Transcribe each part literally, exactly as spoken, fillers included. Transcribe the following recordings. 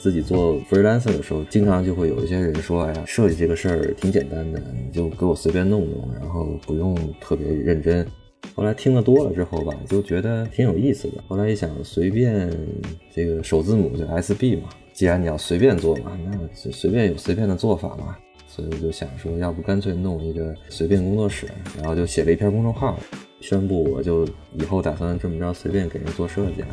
自己做 freelancer 的时候，经常就会有一些人说，哎呀，设计这个事儿挺简单的，你就给我随便弄弄，然后不用特别认真。后来听得多了之后吧，就觉得挺有意思的。后来一想，随便这个首字母就 S B 嘛，既然你要随便做嘛，那就随便有随便的做法嘛。所以我就想说，要不干脆弄一个随便工作室，然后就写了一篇公众号，宣布我就以后打算这么着随便给人做设计了。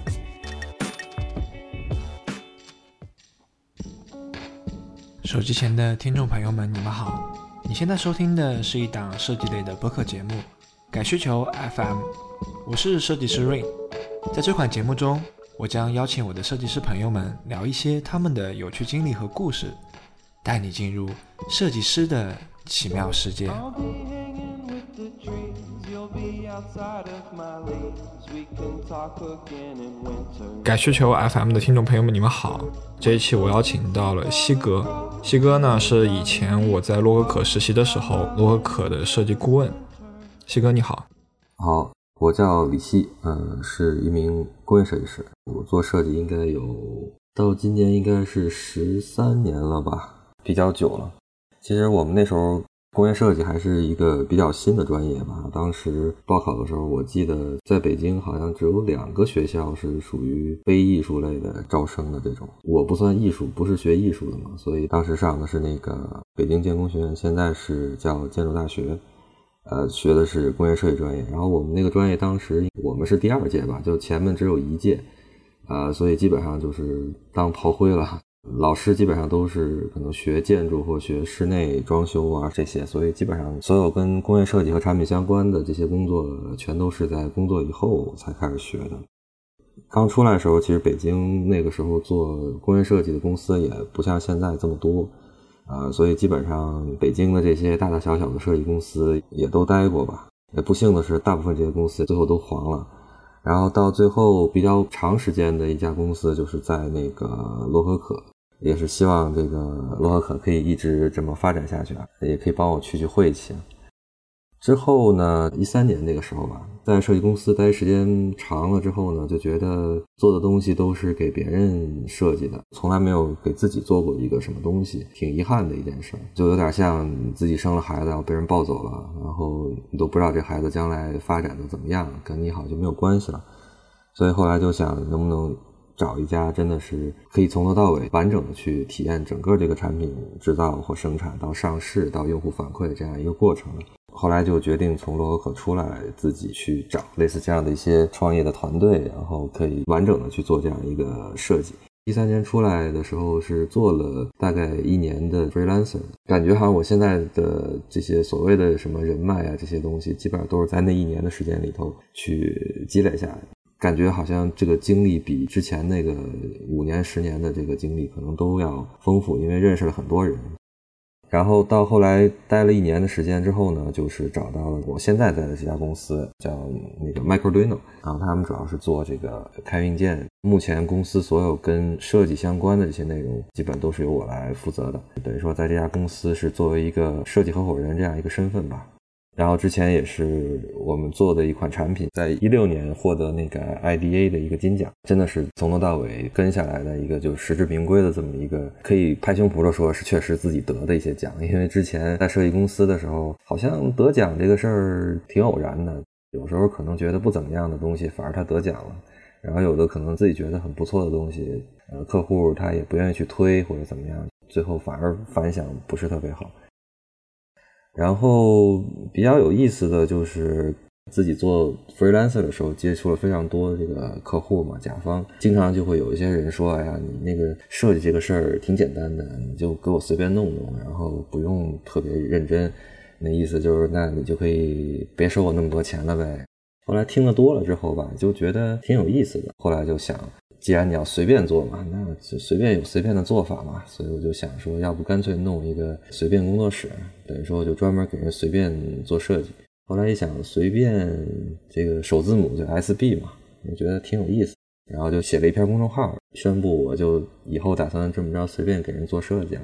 手机前的听众朋友们，你们好，你现在收听的是一档设计类的播客节目改需求 F M， 我是设计师 Rain。 在这款节目中，我将邀请我的设计师朋友们聊一些他们的有趣经历和故事，带你进入设计师的奇妙世界。改需求 F M 的听众朋友们，你们好。这一期我邀请到了西哥，西哥呢是以前我在洛可可实习的时候，洛可可的设计顾问。西哥你好。 好，我叫李希，呃，是一名工业设计师。我做设计应该有到今年应该是十三年了吧，比较久了。其实我们那时候工业设计还是一个比较新的专业吧，当时报考的时候，我记得在北京好像只有两个学校是属于非艺术类的招生的这种。我不算艺术，不是学艺术的嘛，所以当时上的是那个北京建工学院，现在是叫建筑大学，呃，学的是工业设计专业。然后我们那个专业当时我们是第二届吧，就前面只有一届，呃，所以基本上就是当炮灰了。老师基本上都是可能学建筑或学室内装修啊这些，所以基本上所有跟工业设计和产品相关的这些工作全都是在工作以后才开始学的。刚出来的时候，其实北京那个时候做工业设计的公司也不像现在这么多，呃，所以基本上北京的这些大大小小的设计公司也都待过吧。也不幸的是，大部分这些公司最后都黄了。然后到最后比较长时间的一家公司就是在那个洛可可，也是希望这个洛可可可以一直这么发展下去啊，也可以帮我去去晦气。之后呢，一三年那个时候吧，在设计公司待时间长了之后呢，就觉得做的东西都是给别人设计的，从来没有给自己做过一个什么东西，挺遗憾的一件事。就有点像你自己生了孩子，然后被人抱走了，然后你都不知道这孩子将来发展的怎么样，跟你好就没有关系了。所以后来就想能不能找一家真的是可以从头到尾完整的去体验整个这个产品制造或生产到上市到用户反馈这样一个过程的。后来就决定从洛可可出来，自己去找类似这样的一些创业的团队，然后可以完整的去做这样一个设计。一三年出来的时候是做了大概一年的 freelancer， 感觉好像我现在的这些所谓的什么人脉啊这些东西基本上都是在那一年的时间里头去积累下来的，感觉好像这个经历比之前那个五年十年的这个经历可能都要丰富，因为认识了很多人。然后到后来待了一年的时间之后呢，就是找到了我现在在的这家公司，叫那个 Microduino， 然后他们主要是做这个开运件，目前公司所有跟设计相关的这些内容基本都是由我来负责的，等于说在这家公司是作为一个设计合伙人这样一个身份吧。然后之前也是我们做的一款产品，在一六年获得那个 I D A 的一个金奖，真的是从头到尾跟下来的一个就实至名归的这么一个，可以拍胸脯的说是确实自己得的一些奖。因为之前在设计公司的时候，好像得奖这个事儿挺偶然的，有时候可能觉得不怎么样的东西反而他得奖了，然后有的可能自己觉得很不错的东西，呃，客户他也不愿意去推或者怎么样，最后反而反响不是特别好。然后比较有意思的就是自己做 freelancer 的时候接触了非常多这个客户嘛，甲方经常就会有一些人说，哎呀，你那个设计这个事儿挺简单的，你就给我随便弄弄，然后不用特别认真，那意思就是那你就可以别收我那么多钱了呗。后来听得多了之后吧，就觉得挺有意思的，后来就想既然你要随便做嘛，那就随便有随便的做法嘛，所以我就想说要不干脆弄一个随便工作室，等于说就专门给人随便做设计。后来一想，随便这个首字母就 S B 嘛，我觉得挺有意思，然后就写了一篇公众号，宣布我就以后打算这么着随便给人做设计啊。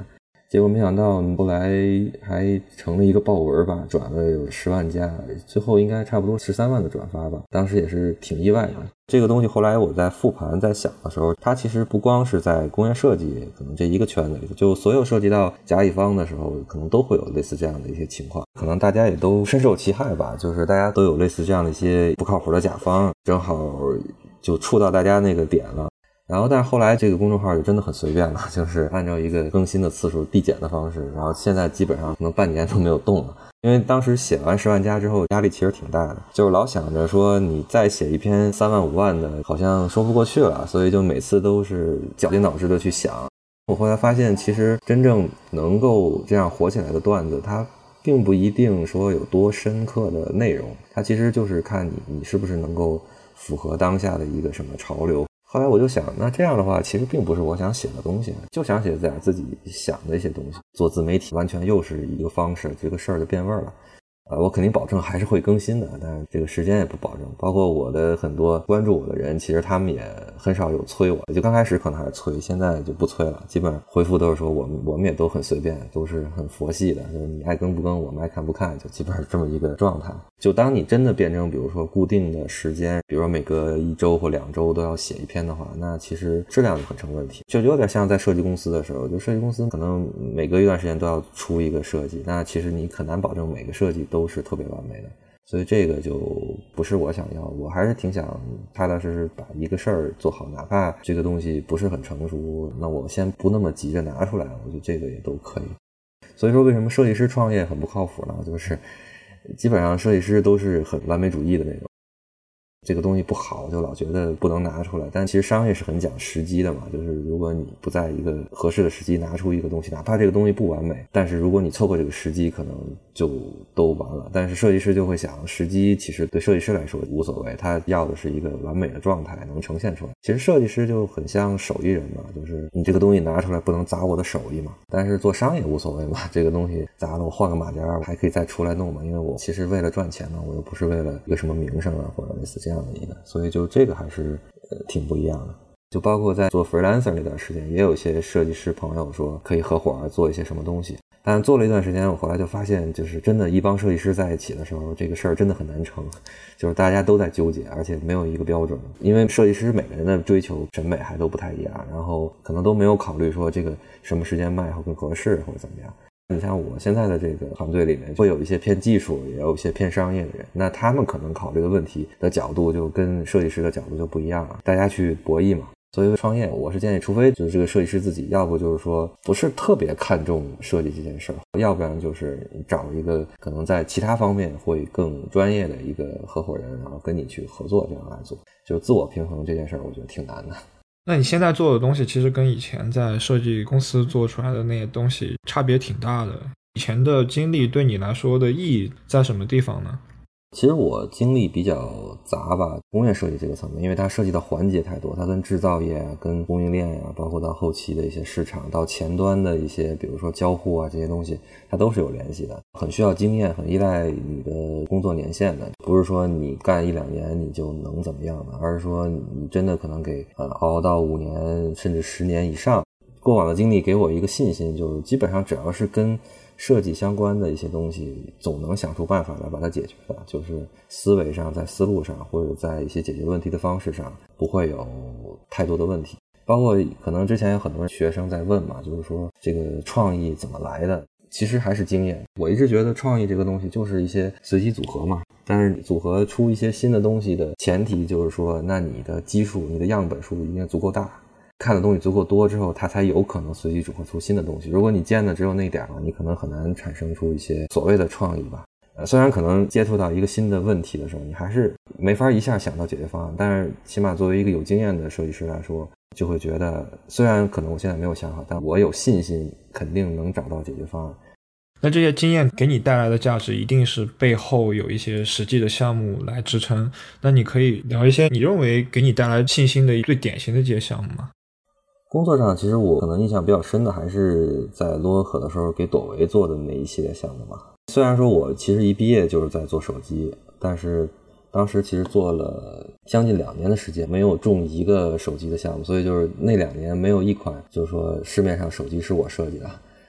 结果没想到后来还成了一个爆文吧，转了有十万加，最后应该差不多十三万的转发吧，当时也是挺意外的。这个东西后来我在复盘在想的时候，它其实不光是在工业设计可能这一个圈子里，就所有涉及到甲乙方的时候，可能都会有类似这样的一些情况，可能大家也都深受其害吧，就是大家都有类似这样的一些不靠谱的甲方，正好就触到大家那个点了。然后但是后来这个公众号就真的很随便了，就是按照一个更新的次数递减的方式，然后现在基本上可能半年都没有动了。因为当时写完十万加之后压力其实挺大的，就是老想着说你再写一篇三万五万的好像说不过去了，所以就每次都是绞尽脑汁的去想。我后来发现其实真正能够这样火起来的段子，它并不一定说有多深刻的内容，它其实就是看你你是不是能够符合当下的一个什么潮流。后来我就想，那这样的话其实并不是我想写的东西，就想写点自己想的一些东西。做自媒体完全又是一个方式，这个事儿就变味了。呃，我肯定保证还是会更新的，但是这个时间也不保证。包括我的很多关注我的人，其实他们也很少有催我，就刚开始可能还是催，现在就不催了，基本上回复都是说我们我们也都很随便，都是很佛系的，就是你爱更不更，我们爱看不看，就基本上是这么一个状态。就当你真的变成比如说固定的时间，比如说每隔一周或两周都要写一篇的话，那其实质量就很成问题。就有点像在设计公司的时候，就设计公司可能每隔一段时间都要出一个设计，那其实你很难保证每个设计都是特别完美的，所以这个就不是我想要。我还是挺想踏踏实实把一个事儿做好，哪怕这个东西不是很成熟，那我先不那么急着拿出来，我觉得这个也都可以。所以说为什么设计师创业很不靠谱呢？就是基本上设计师都是很完美主义的那种，这个东西不好就老觉得不能拿出来，但其实商业是很讲时机的嘛，就是如果你不在一个合适的时机拿出一个东西，哪怕这个东西不完美，但是如果你错过这个时机可能就都完了。但是设计师就会想，时机其实对设计师来说无所谓，他要的是一个完美的状态能呈现出来。其实设计师就很像手艺人嘛，就是你这个东西拿出来不能砸我的手艺嘛，但是做商业无所谓嘛，这个东西砸了我换个马甲我还可以再出来弄嘛，因为我其实为了赚钱嘛，我又不是为了一个什么名声啊或者类似这样的一个，所以就这个还是呃挺不一样的。就包括在做 freelancer 那段时间，也有一些设计师朋友说可以合伙做一些什么东西，但做了一段时间我后来就发现，就是真的一帮设计师在一起的时候，这个事儿真的很难成，就是大家都在纠结，而且没有一个标准，因为设计师每个人的追求审美还都不太一样，然后可能都没有考虑说这个什么时间卖会更合适或者怎么样。你像我现在的这个团队里面会有一些偏技术也有一些偏商业的人，那他们可能考虑的问题的角度就跟设计师的角度就不一样了，大家去博弈嘛。所以创业我是建议，除非就是这个设计师自己，要不就是说不是特别看重设计这件事儿，要不然就是找一个可能在其他方面会更专业的一个合伙人，然后跟你去合作，这样来做。就自我平衡这件事儿我觉得挺难的。 那你现在做的东西其实跟以前在设计公司做出来的那些东西差别挺大的，以前的经历对你来说的意义在什么地方呢？ 其实我经历比较杂吧，工业设计这个层面，因为它涉及到环节太多，它跟制造业啊、跟供应链啊，包括到后期的一些市场，到前端的一些比如说交互啊这些东西，它都是有联系的，很需要经验，很依赖你的工作年限的，不是说你干一两年你就能怎么样的，而是说你真的可能给呃熬到五年甚至十年以上。过往的经历给我一个信心，就是基本上只要是跟设计相关的一些东西，总能想出办法来把它解决的，就是思维上在思路上或者在一些解决问题的方式上不会有太多的问题。包括可能之前有很多学生在问嘛，就是说这个创意怎么来的，其实还是经验。我一直觉得创意这个东西就是一些随机组合嘛，但是组合出一些新的东西的前提就是说，那你的基数你的样本数一定足够大，看的东西足够多之后，它才有可能随机组合出新的东西。如果你见的只有那点儿，你可能很难产生出一些所谓的创意吧。呃，虽然可能接触到一个新的问题的时候，你还是没法一下想到解决方案，但是起码作为一个有经验的设计师来说，就会觉得虽然可能我现在没有想好，但我有信心肯定能找到解决方案。 那这些经验给你带来的价值一定是背后有一些实际的项目来支撑。那你可以聊一些你认为给你带来信心的最典型的这些项目吗？ 工作上其实我可能印象比较深的还是在洛可可的时候给朵唯做的那一系列项目吧。虽然说我其实一毕业就是在做手机，但是当时其实做了将近两年的时间，没有中一个手机的项目，所以就是那两年没有一款就是说市面上手机是我设计的。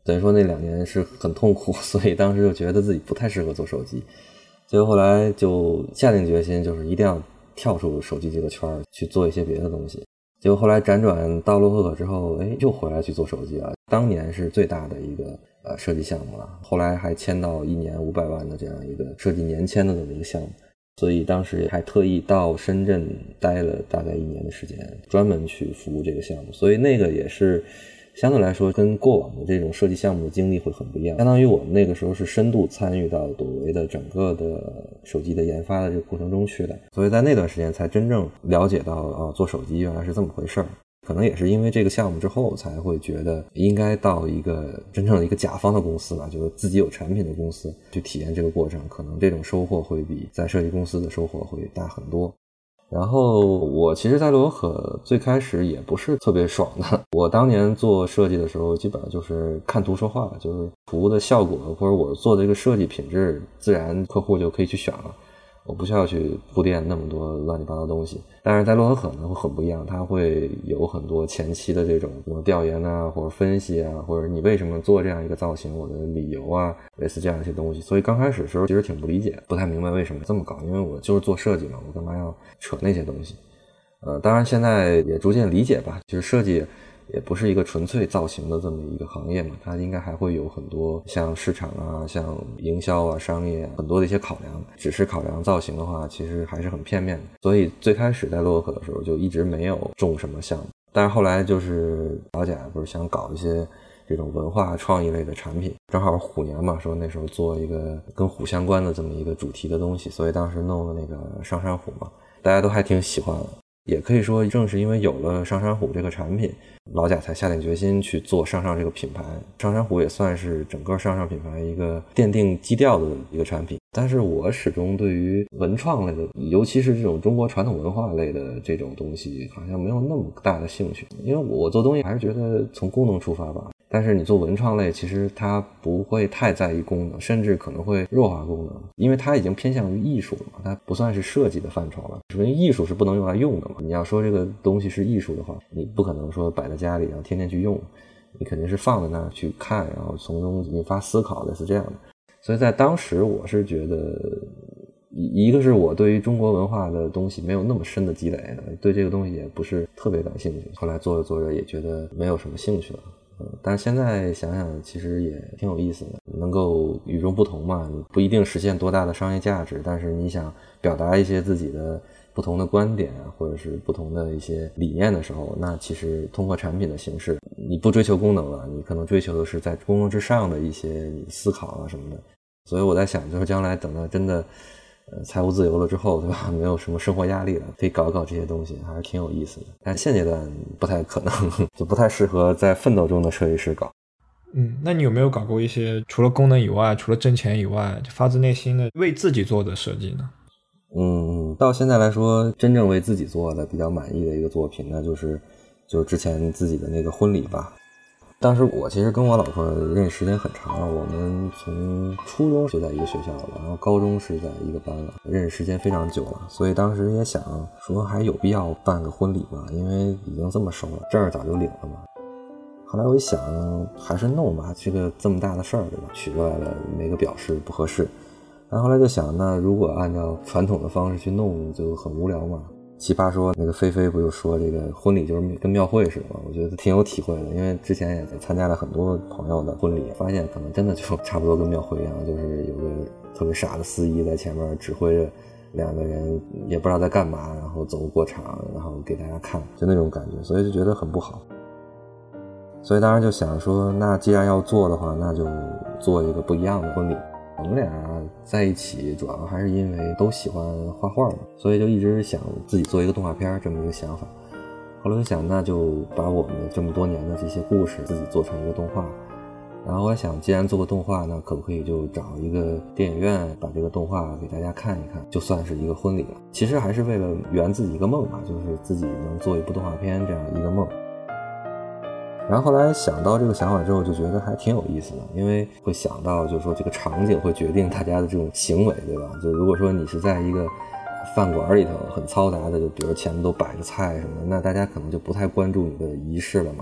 等于说那两年是很痛苦，所以当时就觉得自己不太适合做手机，结果后来就下定决心，就是一定要跳出手机这个圈去做一些别的东西。结果后来辗转到洛可可之后，哎，又回来去做手机了。当年是最大的一个呃设计项目了，后来还签到一年五百万的这样一个设计年签的这么一个项目，所以当时还特意到深圳待了大概一年的时间，专门去服务这个项目。所以那个也是相对来说跟过往的这种设计项目的经历会很不一样，相当于我们那个时候是深度参与到朵唯的整个的手机的研发的这个过程中去的，所以在那段时间才真正了解到啊，做手机原来是这么回事儿。可能也是因为这个项目之后才会觉得应该到一个真正的一个甲方的公司吧，就是自己有产品的公司去体验这个过程，可能这种收获会比在设计公司的收获会大很多。然后我其实在洛可最开始也不是特别爽的，我当年做设计的时候基本上就是看图说话，就是服务的效果或者我做的这个设计品质自然客户就可以去选了，我不需要去铺垫那么多乱七八糟东西。但是在洛可可呢会很不一样，它会有很多前期的这种什么调研啊或者分析啊，或者你为什么做这样一个造型，我的理由啊，类似这样一些东西。所以刚开始的时候其实挺不理解，不太明白为什么这么搞，因为我就是做设计嘛，我干嘛要扯那些东西。呃，当然现在也逐渐理解吧，其实设计也不是一个纯粹造型的这么一个行业嘛，它应该还会有很多像市场啊、像营销啊、商业啊很多的一些考量，只是考量造型的话其实还是很片面的。所以最开始在洛可的时候就一直没有中什么项目，但是后来就是老贾不是想搞一些这种文化创意类的产品，正好虎年嘛，说那时候做一个跟虎相关的这么一个主题的东西，所以当时弄了那个上山虎嘛，大家都还挺喜欢的。也可以说正是因为有了上山虎这个产品，老贾才下定决心去做上上这个品牌。上山虎也算是整个上上品牌一个奠定基调的一个产品，但是我始终对于文创类的，尤其是这种中国传统文化类的这种东西好像没有那么大的兴趣，因为我做东西还是觉得从功能出发吧，但是你做文创类其实它不会太在意功能，甚至可能会弱化功能，因为它已经偏向于艺术了嘛，它不算是设计的范畴了。因为艺术是不能用来用的嘛，你要说这个东西是艺术的话，你不可能说摆在家里然后天天去用，你肯定是放在那儿去看，然后从中引发思考，类似这样的。所以在当时我是觉得一个是我对于中国文化的东西没有那么深的积累，对这个东西也不是特别感兴趣，后来做着做着也觉得没有什么兴趣了。嗯，但是现在想想其实也挺有意思的，能够与众不同嘛，你不一定实现多大的商业价值，但是你想表达一些自己的不同的观点啊，或者是不同的一些理念的时候，那其实通过产品的形式，你不追求功能了，你可能追求的是在功能之上的一些思考啊什么的。所以我在想，就是将来等到真的呃，财务自由了之后，对吧？没有什么生活压力了，可以搞搞这些东西，还是挺有意思的。但现阶段不太可能，就不太适合在奋斗中的设计师搞。 嗯，那你有没有搞过一些除了功能以外，除了挣钱以外，就发自内心的为自己做的设计呢？ 嗯，到现在来说，真正为自己做的比较满意的一个作品，那就是就之前自己的那个婚礼吧。当时我其实跟我老婆认识时间很长了，我们从初中就在一个学校了，然后高中是在一个班了，认识时间非常久了，所以当时也想说还有必要办个婚礼嘛，因为已经这么熟了，证儿早就领了嘛。后来我一想还是弄吧，这个这么大的事儿对吧，娶过来了没个表示不合适。然后后来就想，那如果按照传统的方式去弄就很无聊嘛。奇葩说那个菲菲不就说这个婚礼就是跟庙会似的吗？我觉得挺有体会的，因为之前也参加了很多朋友的婚礼，发现可能真的就差不多跟庙会一样，就是有个特别傻的司仪在前面指挥着两个人也不知道在干嘛，然后走过场，然后给大家看，就那种感觉，所以就觉得很不好。所以当时就想说，那既然要做的话，那就做一个不一样的婚礼。我们俩在一起主要还是因为都喜欢画画嘛，所以就一直想自己做一个动画片这么一个想法。后来就想，那就把我们这么多年的这些故事自己做成一个动画。然后我想，既然做个动画，那可不可以就找一个电影院把这个动画给大家看一看，就算是一个婚礼了。其实还是为了圆自己一个梦吧，就是自己能做一部动画片这样一个梦。然后后来想到这个想法之后，就觉得还挺有意思的，因为会想到就是说这个场景会决定大家的这种行为，对吧？就如果说你是在一个饭馆里头很嘈杂的，就比如前面都摆着菜什么的，那大家可能就不太关注你的仪式了嘛，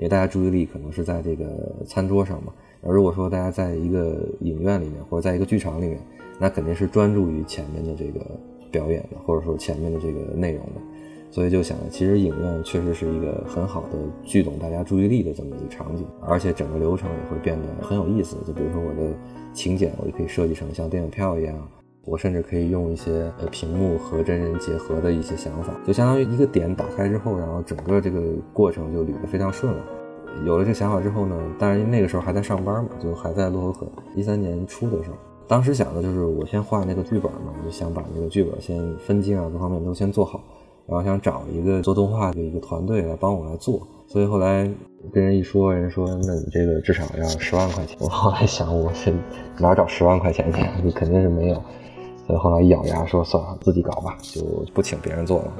因为大家注意力可能是在这个餐桌上嘛。而如果说大家在一个影院里面或者在一个剧场里面，那肯定是专注于前面的这个表演的，或者说前面的这个内容的。所以就想其实影院确实是一个很好的聚拢大家注意力的这么一个场景，而且整个流程也会变得很有意思。就比如说我的请柬我就可以设计成像电影票一样，我甚至可以用一些呃屏幕和真人结合的一些想法，就相当于一个点打开之后，然后整个这个过程就捋得非常顺了。有了这想法之后呢，当然那个时候还在上班嘛，就还在洛可可一三年初的时候，当时想的就是我先画那个剧本嘛，我就想把那个剧本先分镜啊各方面都先做好，然后想找一个做动画的一个团队来帮我来做。所以后来跟人一说，人说那你这个至少要十万块钱。我后来想我是哪找十万块钱去，就肯定是没有。所以后来一咬牙说算了，自己搞吧，就不请别人做了。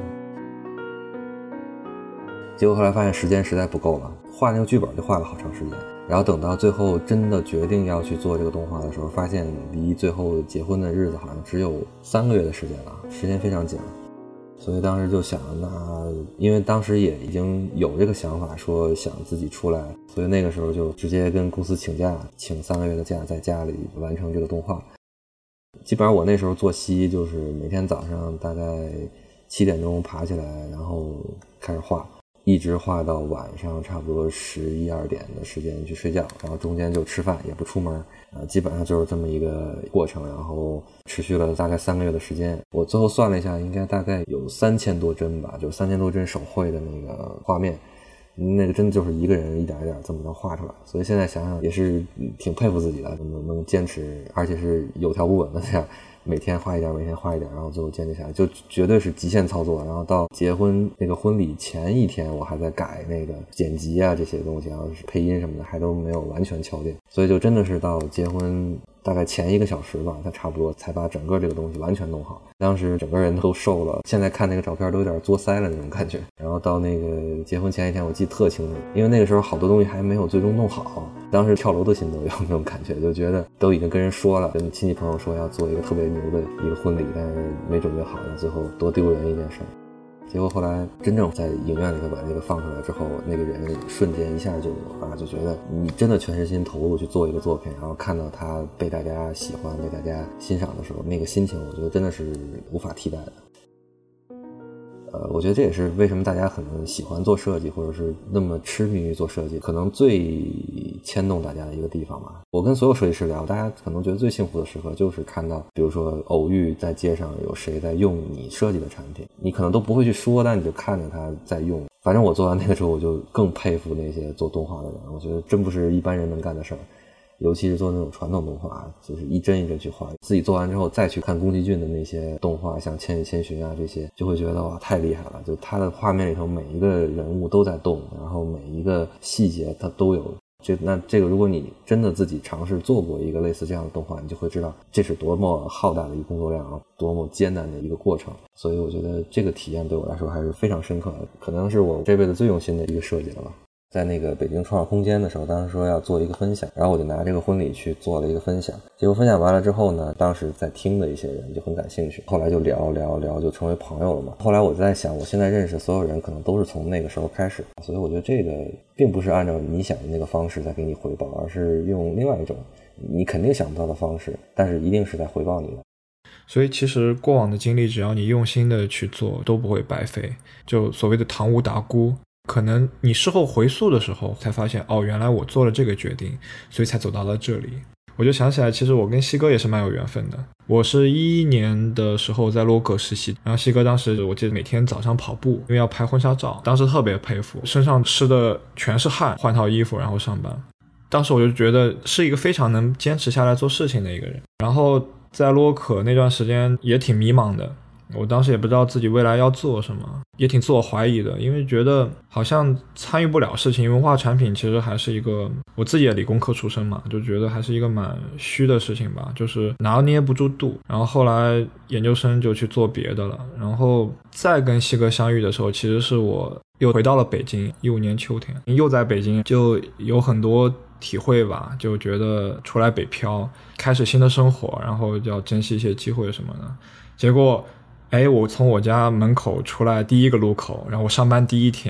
结果后来发现时间实在不够了，画那个剧本就画了好长时间，然后等到最后真的决定要去做这个动画的时候，发现离最后结婚的日子好像只有三个月的时间了，时间非常紧了。所以当时就想，那因为当时也已经有这个想法说想自己出来，所以那个时候就直接跟公司请假，请三个月的假，在家里完成这个动画。基本上我那时候作息就是每天早上大概七点钟爬起来，然后开始画，一直画到晚上差不多十一二点的时间去睡觉，然后中间就吃饭也不出门，呃，基本上就是这么一个过程，然后持续了大概三个月的时间。我最后算了一下，应该大概有三千多帧吧，就三千多帧手绘的那个画面，那个真的就是一个人一点一点这么能画出来。所以现在想想也是挺佩服自己的，能能坚持，而且是有条不紊的这样每天画一点每天画一点，然后最后坚持下来，就绝对是极限操作。然后到结婚那个婚礼前一天我还在改那个剪辑啊这些东西，然后是配音什么的还都没有完全敲定，所以就真的是到结婚大概前一个小时吧，他差不多才把整个这个东西完全弄好。当时整个人都瘦了，现在看那个照片都有点作腮了那种感觉。然后到那个结婚前一天我记得特清楚，因为那个时候好多东西还没有最终弄好，当时跳楼的心都有那种感觉，就觉得都已经跟人说了，跟亲戚朋友说要做一个特别牛的一个婚礼，但是没准备好，那最后多丢人一件事。结果后来真正在影院里头把这个放出来之后，那个人瞬间一下就啊就觉得你真的全身心投入去做一个作品，然后看到它被大家喜欢被大家欣赏的时候，那个心情我觉得真的是无法替代的。呃，我觉得这也是为什么大家可能喜欢做设计，或者是那么痴迷于做设计，可能最牵动大家的一个地方吧。我跟所有设计师聊，大家可能觉得最幸福的时刻就是看到，比如说偶遇在街上有谁在用你设计的产品，你可能都不会去说，但你就看着他在用。反正我做完那个之后，我就更佩服那些做动画的人，我觉得真不是一般人能干的事儿。尤其是做那种传统动画，就是一帧一帧去画，自己做完之后再去看宫崎骏的那些动画，像千与千寻啊这些，就会觉得哇太厉害了，就他的画面里头每一个人物都在动，然后每一个细节它都有。这那这个如果你真的自己尝试做过一个类似这样的动画，你就会知道这是多么浩大的一个工作量，多么艰难的一个过程。所以我觉得这个体验对我来说还是非常深刻的，可能是我这辈子最用心的一个设计了吧。在那个北京创造空间的时候，当时说要做一个分享，然后我就拿这个婚礼去做了一个分享。结果分享完了之后呢，当时在听的一些人就很感兴趣，后来就聊聊聊就成为朋友了嘛。后来我在想，我现在认识所有人可能都是从那个时候开始，所以我觉得这个并不是按照你想的那个方式在给你回报，而是用另外一种你肯定想不到的方式，但是一定是在回报你的。 所以其实过往的经历只要你用心的去做都不会白费，就所谓的唐无达姑，可能你事后回溯的时候才发现，哦，原来我做了这个决定，所以才走到了这里。我就想起来，其实我跟西哥也是蛮有缘分的。我是一一年的时候在洛可实习，然后西哥当时我记得每天早上跑步，因为要拍婚纱照，当时特别佩服，身上湿的全是汗，换套衣服然后上班。当时我就觉得是一个非常能坚持下来做事情的一个人。然后在洛可那段时间也挺迷茫的，我当时也不知道自己未来要做什么，也挺自我怀疑的，因为觉得好像参与不了事情。文化产品其实还是一个，我自己也理工科出身嘛，就觉得还是一个蛮虚的事情吧，就是拿捏不住度。然后后来研究生就去做别的了，然后再跟西哥相遇的时候，其实是我又回到了北京，一五年秋天，又在北京就有很多体会吧，就觉得出来北漂，开始新的生活，然后要珍惜一些机会什么的。结果哎，我从我家门口出来第一个路口，然后我上班第一天，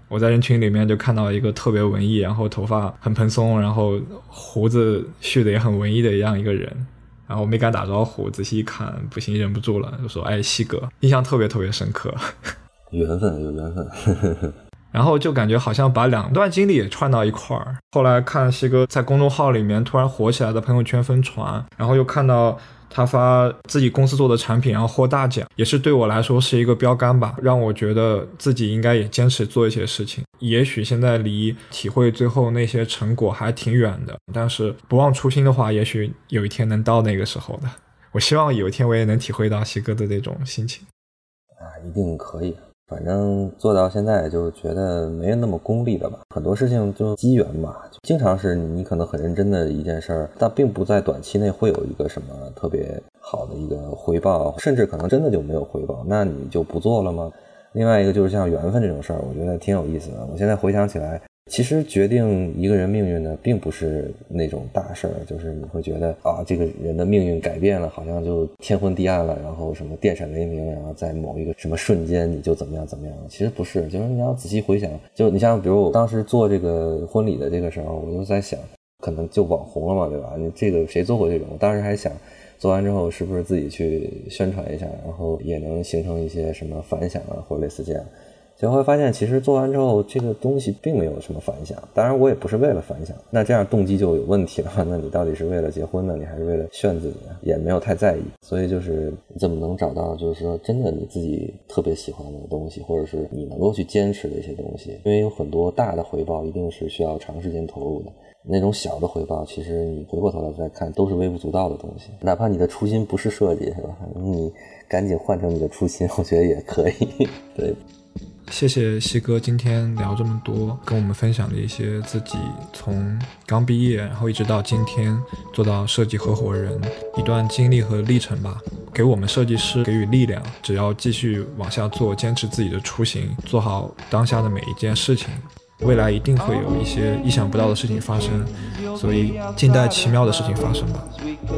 我在人群里面就看到一个特别文艺，然后头发很蓬松，然后胡子蓄的也很文艺的一样一个人，然后我没敢打招呼，仔细一看不行忍不住了，就说哎西哥，印象特别特别深刻。 缘分有缘分。 然后就感觉好像把两段经历也串到一块儿。后来看西哥在公众号里面突然火起来的朋友圈疯传，然后又看到他发自己公司做的产品然后获大奖，也是对我来说是一个标杆吧，让我觉得自己应该也坚持做一些事情。也许现在离体会最后那些成果还挺远的，但是不忘初心的话，也许有一天能到那个时候的。我希望有一天我也能体会到西哥的那种心情啊，一定可以。反正做到现在就觉得没有那么功利了吧，很多事情就机缘嘛，经常是你可能很认真的一件事儿，但并不在短期内会有一个什么特别好的一个回报，甚至可能真的就没有回报，那你就不做了吗？另外一个就是像缘分这种事儿，我觉得挺有意思的。我现在回想起来，其实决定一个人命运的并不是那种大事儿，就是你会觉得啊，这个人的命运改变了，好像就天昏地暗了，然后什么电闪雷鸣，然后在某一个什么瞬间你就怎么样怎么样。其实不是，就是你要仔细回想，就你像比如我当时做这个婚礼的这个时候，我就在想，可能就网红了嘛，对吧？你这个谁做过这种？我当时还想，做完之后是不是自己去宣传一下，然后也能形成一些什么反响啊，或者类似这样。结果会发现其实做完之后这个东西并没有什么反响，当然我也不是为了反响，那这样动机就有问题了，那你到底是为了结婚呢，你还是为了炫自己呢？也没有太在意。所以就是你怎么能找到就是说真的你自己特别喜欢的东西，或者是你能够去坚持的一些东西，因为有很多大的回报一定是需要长时间投入的，那种小的回报其实你回过头来再看都是微不足道的东西，哪怕你的初心不是设计是吧，你赶紧换成你的初心，我觉得也可以。对， 谢谢西哥今天聊这么多，跟我们分享了一些自己从刚毕业然后一直到今天做到设计合伙人一段经历和历程吧，给我们设计师给予力量，只要继续往下做，坚持自己的初心，做好当下的每一件事情，未来一定会有一些意想不到的事情发生，所以静待奇妙的事情发生吧。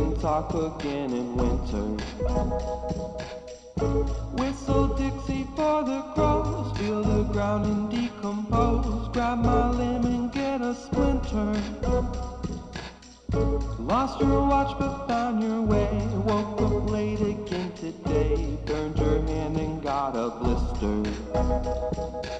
Whistle Dixie for the crows, feel the ground and decompose, grab my lemon, get a splinter. Lost your watch but found your way, woke up late again today, burned your hand and got a blister.